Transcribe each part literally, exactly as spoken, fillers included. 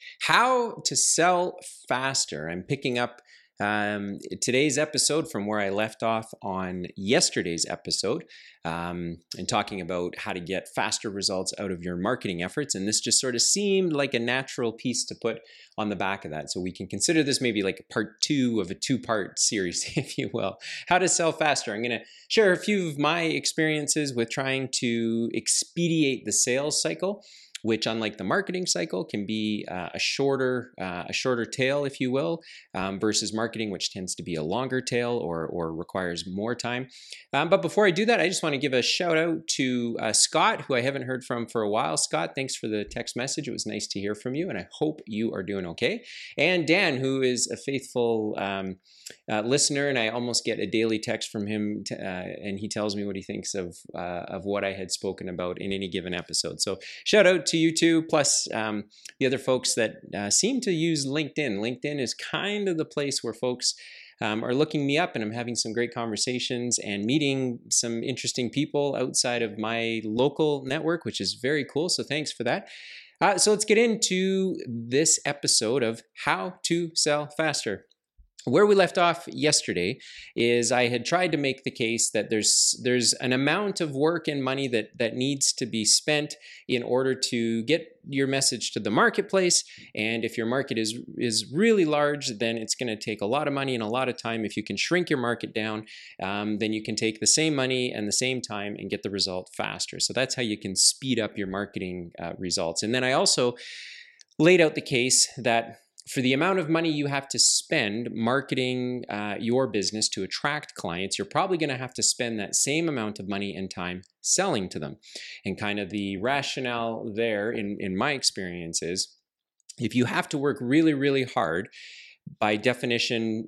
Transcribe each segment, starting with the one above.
How to sell faster. I'm picking up um, today's episode from where I left off on yesterday's episode um, and talking about how to get faster results out of your marketing efforts. And this just sort of seemed like a natural piece to put on the back of that. So we can consider this maybe like a part two of a two-part series, if you will. How to sell faster. I'm going to share a few of my experiences with trying to expedite the sales cycle, which, unlike the marketing cycle, can be uh, a shorter uh, a shorter tail, if you will, um, versus marketing, which tends to be a longer tail or or requires more time. Um, but before I do that, I just want to give a shout out to uh, Scott, who I haven't heard from for a while. Scott, thanks for the text message. It was nice to hear from you, and I hope you are doing okay. And Dan, who is a faithful um, uh, listener, and I almost get a daily text from him, to, uh, and he tells me what he thinks of uh, of what I had spoken about in any given episode. So shout out to you too, plus um, the other folks that uh, seem to use LinkedIn. LinkedIn is kind of the place where folks um, are looking me up, and I'm having some great conversations and meeting some interesting people outside of my local network, which is very cool. So thanks for that. Uh, so let's get into this episode of How to Sell Faster. Where we left off yesterday is I had tried to make the case that there's there's an amount of work and money that that needs to be spent in order to get your message to the marketplace. And if your market is is really large, then it's going to take a lot of money and a lot of time. If you can shrink your market down, um, then you can take the same money and the same time and get the result faster. So that's how you can speed up your marketing uh, results. And then I also laid out the case that for the amount of money you have to spend marketing uh, your business to attract clients, you're probably going to have to spend that same amount of money and time selling to them. And kind of the rationale there, in, in my experience, is if you have to work really, really hard, by definition,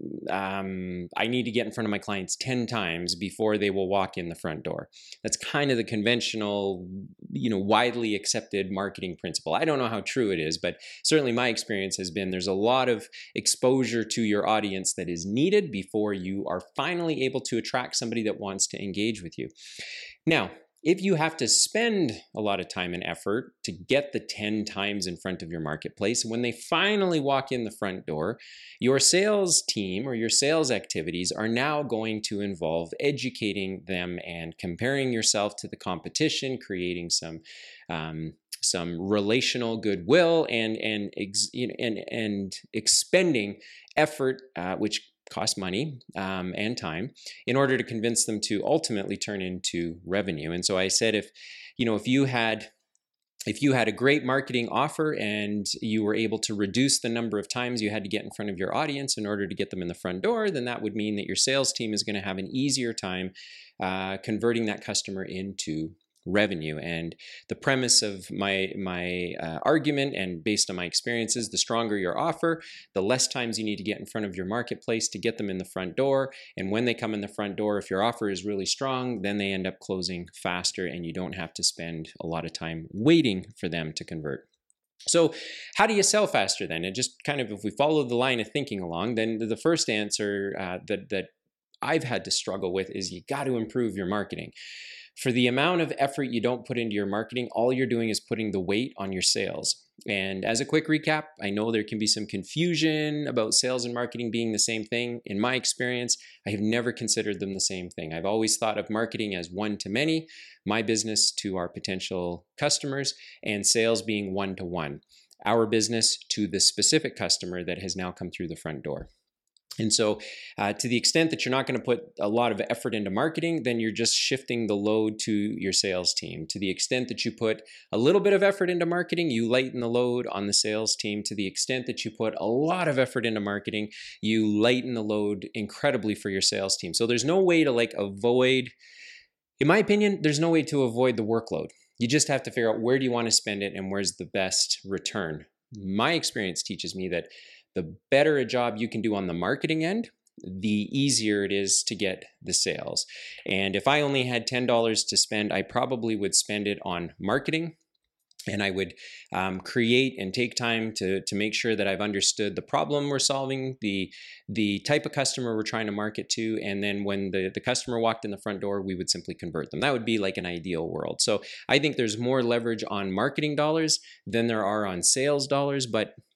um, I need to get in front of my clients ten times before they will walk in the front door. That's kind of the conventional, you know, widely accepted marketing principle. I don't know how true it is, but certainly my experience has been there's a lot of exposure to your audience that is needed before you are finally able to attract somebody that wants to engage with you. Now, if you have to spend a lot of time and effort to get the ten times in front of your marketplace, when they finally walk in the front door, your sales team or your sales activities are now going to involve educating them and comparing yourself to the competition, creating some um, some relational goodwill, and and ex, you know, and and expending effort, uh, which cost money um, and time, in order to convince them to ultimately turn into revenue. And so I said, if you know, if you had if you had a great marketing offer and you were able to reduce the number of times you had to get in front of your audience in order to get them in the front door, then that would mean that your sales team is going to have an easier time uh, converting that customer into revenue. And the premise of my my uh, argument, and based on my experiences, the stronger your offer, the less times you need to get in front of your marketplace to get them in the front door. And when they come in the front door, if your offer is really strong, then they end up closing faster, and you don't have to spend a lot of time waiting for them to convert. So how do you sell faster then? And just kind of, if we follow the line of thinking along, then the first answer uh, that that I've had to struggle with is you got to improve your marketing. For the amount of effort you don't put into your marketing, all you're doing is putting the weight on your sales. And as a quick recap, I know there can be some confusion about sales and marketing being the same thing. In my experience, I have never considered them the same thing. I've always thought of marketing as one to many, my business to our potential customers, and sales being one to one, our business to the specific customer that has now come through the front door. And so uh, to the extent that you're not going to put a lot of effort into marketing, then you're just shifting the load to your sales team. To the extent that you put a little bit of effort into marketing, you lighten the load on the sales team. To the extent that you put a lot of effort into marketing, you lighten the load incredibly for your sales team. So there's no way to like avoid, in my opinion, there's no way to avoid the workload. You just have to figure out where do you want to spend it and where's the best return. My experience teaches me that the better a job you can do on the marketing end, the easier it is to get the sales. And if I only had ten dollars to spend, I probably would spend it on marketing. And I would um, create and take time to, to make sure that I've understood the problem we're solving, the, the type of customer we're trying to market to, and then when the, the customer walked in the front door, we would simply convert them. That would be like an ideal world. So I think there's more leverage on marketing dollars than there are on sales dollars, but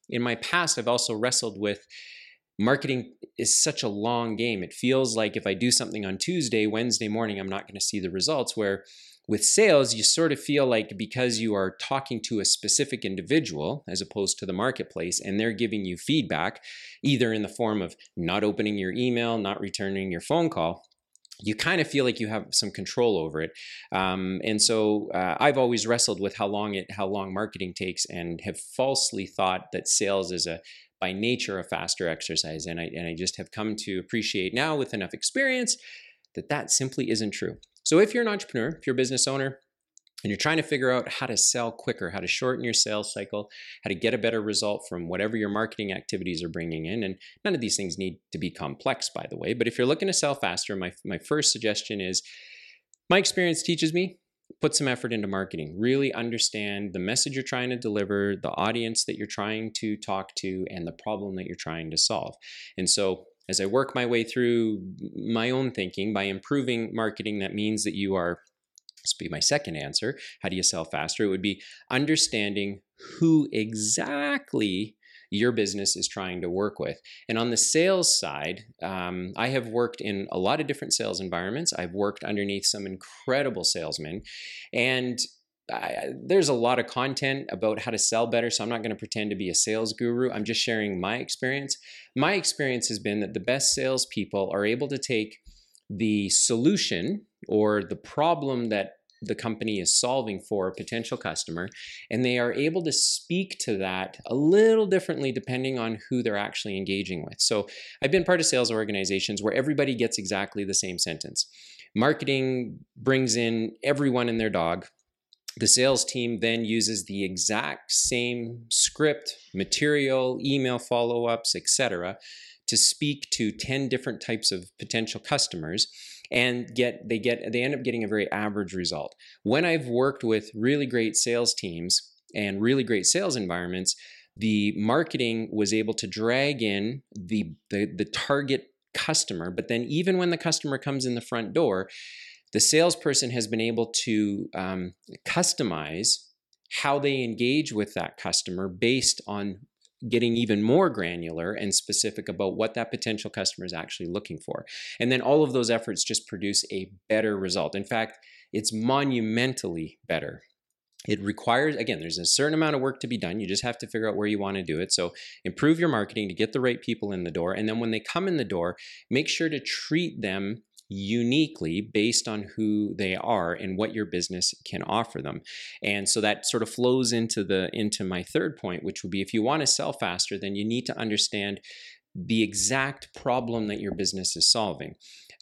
in my past, I've also wrestled with marketing is such a long game. It feels like if I do something on Tuesday, Wednesday morning, I'm not going to see the results. Where with sales, you sort of feel like because you are talking to a specific individual as opposed to the marketplace, and they're giving you feedback, either in the form of not opening your email, not returning your phone call, you kind of feel like you have some control over it. Um, and so uh, I've always wrestled with how long it, how long marketing takes, and have falsely thought that sales is a by nature a faster exercise. And I, and I just have come to appreciate now with enough experience that that simply isn't true. So if you're an entrepreneur, if you're a business owner, and you're trying to figure out how to sell quicker, how to shorten your sales cycle, how to get a better result from whatever your marketing activities are bringing in, and none of these things need to be complex, by the way, but if you're looking to sell faster, my, my first suggestion is, my experience teaches me, put some effort into marketing. Really understand the message you're trying to deliver, the audience that you're trying to talk to, and the problem that you're trying to solve. And so as I work my way through my own thinking, by improving marketing, that means that you are, this would be my second answer, how do you sell faster? It would be understanding who exactly your business is trying to work with. And on the sales side, um, I have worked in a lot of different sales environments. I've worked underneath some incredible salesmen, and I, there's a lot of content about how to sell better, so I'm not going to pretend to be a sales guru. I'm just sharing my experience. My experience has been that the best salespeople are able to take the solution or the problem that the company is solving for a potential customer, and they are able to speak to that a little differently depending on who they're actually engaging with. So I've been part of sales organizations where everybody gets exactly the same sentence. Marketing brings in everyone and their dog. The sales team then uses the exact same script, material, email follow-ups, et cetera, to speak to ten different types of potential customers, and get they get they end up getting a very average result. When I've worked with really great sales teams and really great sales environments, the marketing was able to drag in the the, the target customer, but then even when the customer comes in the front door, the salesperson has been able to um, customize how they engage with that customer based on getting even more granular and specific about what that potential customer is actually looking for. And then all of those efforts just produce a better result. In fact, it's monumentally better. It requires, again, there's a certain amount of work to be done. You just have to figure out where you want to do it. So improve your marketing to get the right people in the door. And then when they come in the door, make sure to treat them uniquely based on who they are and what your business can offer them. And so that sort of flows into the into my third point, which would be, if you want to sell faster, then you need to understand the exact problem that your business is solving.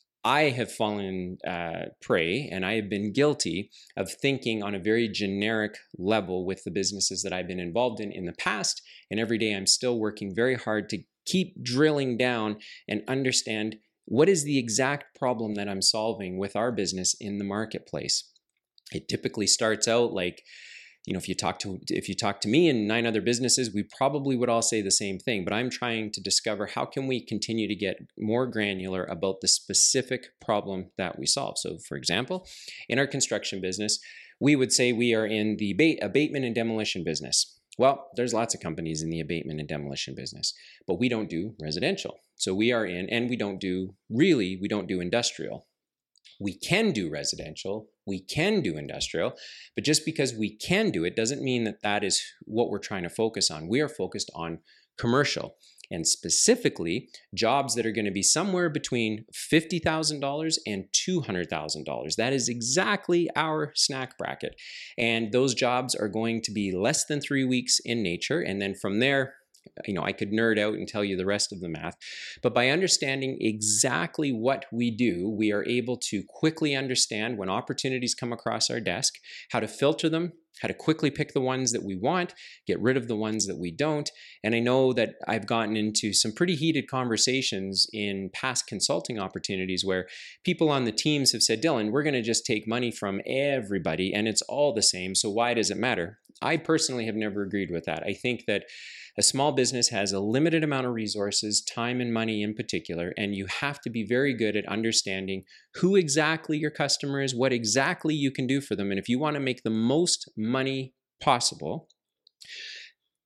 I have fallen uh, prey, and I have been guilty of thinking on a very generic level with the businesses that I've been involved in in the past, and every day I'm still working very hard to keep drilling down and understand what is the exact problem that I'm solving with our business in the marketplace. It typically starts out like, you know, if you talk to if you talk to me and nine other businesses, we probably would all say the same thing, but I'm trying to discover how can we continue to get more granular about the specific problem that we solve. So for example, in our construction business, we would say we are in the abatement and demolition business. Well, there's lots of companies in the abatement and demolition business, but we don't do residential. So we are in, and we don't do, really, we don't do industrial. We can do residential, we can do industrial, but just because we can do it doesn't mean that that is what we're trying to focus on. We are focused on commercial, and specifically jobs that are going to be somewhere between fifty thousand dollars and two hundred thousand dollars. That is exactly our snack bracket. And those jobs are going to be less than three weeks in nature. And then from there, you know, I could nerd out and tell you the rest of the math, but by understanding exactly what we do, we are able to quickly understand when opportunities come across our desk, how to filter them, how to quickly pick the ones that we want, get rid of the ones that we don't. And I know that I've gotten into some pretty heated conversations in past consulting opportunities where people on the teams have said, Dylan, we're going to just take money from everybody and it's all the same, so why does it matter? I personally have never agreed with that. I think that a small business has a limited amount of resources, time and money in particular, and you have to be very good at understanding who exactly your customer is, what exactly you can do for them. And if you want to make the most money possible,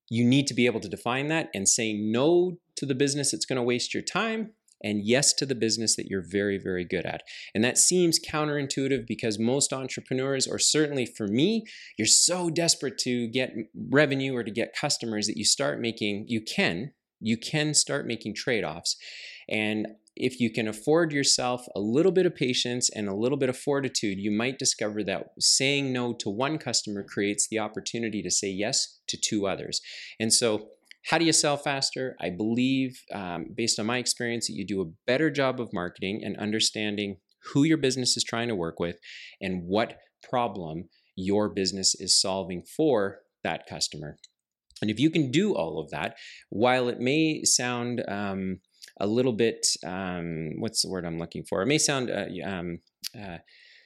you need to be able to define that and say no to the business that's going to waste your time and yes to the business that you're very, very good at. And that seems counterintuitive because most entrepreneurs, or certainly for me, you're so desperate to get revenue or to get customers that you start making, you can, you can start making trade-offs. And if you can afford yourself a little bit of patience and a little bit of fortitude, you might discover that saying no to one customer creates the opportunity to say yes to two others. And so how do you sell faster? I believe, um, based on my experience, that you do a better job of marketing and understanding who your business is trying to work with and what problem your business is solving for that customer. And if you can do all of that, while it may sound um, a little bit, um, what's the word I'm looking for? It may sound uh, um, uh,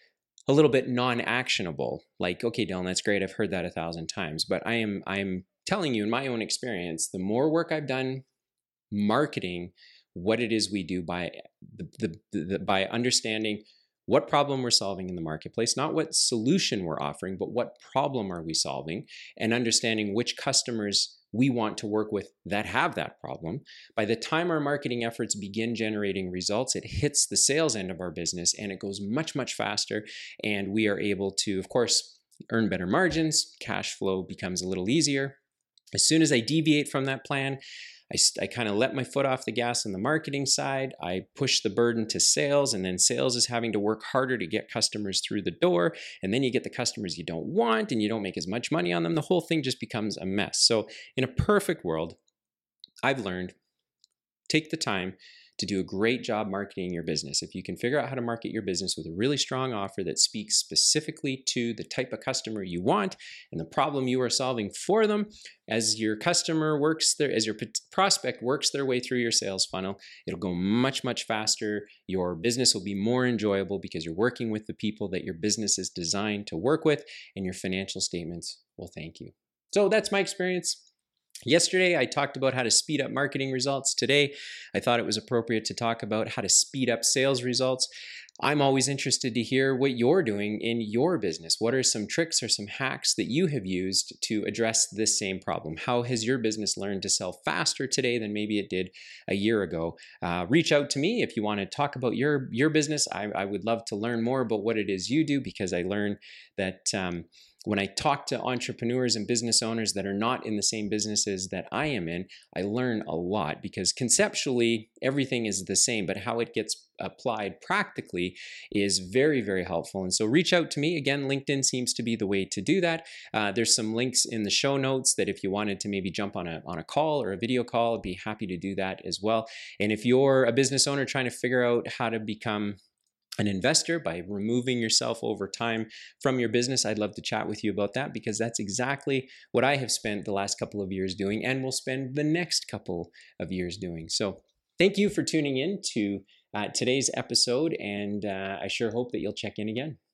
a little bit non-actionable, like, okay, Dylan, that's great. I've heard that a thousand times, but I am, I'm telling you in my own experience, the more work I've done marketing what it is we do by the, the, the, by understanding what problem we're solving in the marketplace, not what solution we're offering, but what problem are we solving, and understanding which customers we want to work with that have that problem. By the time our marketing efforts begin generating results, it hits the sales end of our business and it goes much, much faster. And we are able to, of course, earn better margins. Cash flow becomes a little easier. As soon as I deviate from that plan, I, I kind of let my foot off the gas on the marketing side. I push the burden to sales, and then sales is having to work harder to get customers through the door. And then you get the customers you don't want and you don't make as much money on them. The whole thing just becomes a mess. So in a perfect world, I've learned, take the time to do a great job marketing your business. If you can figure out how to market your business with a really strong offer that speaks specifically to the type of customer you want and the problem you are solving for them, as your customer works their, as your prospect works their way through your sales funnel, it'll go much, much faster. Your business will be more enjoyable because you're working with the people that your business is designed to work with, and your financial statements will thank you. So that's my experience. Yesterday, I talked about how to speed up marketing results. Today, I thought it was appropriate to talk about how to speed up sales results. I'm always interested to hear what you're doing in your business. What are some tricks or some hacks that you have used to address this same problem? How has your business learned to sell faster today than maybe it did a year ago? Uh, reach out to me if you want to talk about your, your business. I, I would love to learn more about what it is you do, because I learn that um, when I talk to entrepreneurs and business owners that are not in the same businesses that I am in, I learn a lot, because conceptually everything is the same, but how it gets applied practically is very, very helpful. And so reach out to me. Again, LinkedIn seems to be the way to do that. Uh, there's some links in the show notes that if you wanted to maybe jump on a, on a call or a video call, I'd be happy to do that as well. And if you're a business owner trying to figure out how to become an investor by removing yourself over time from your business, I'd love to chat with you about that, because that's exactly what I have spent the last couple of years doing and will spend the next couple of years doing. So thank you for tuning in to uh, today's episode, and uh, I sure hope that you'll check in again.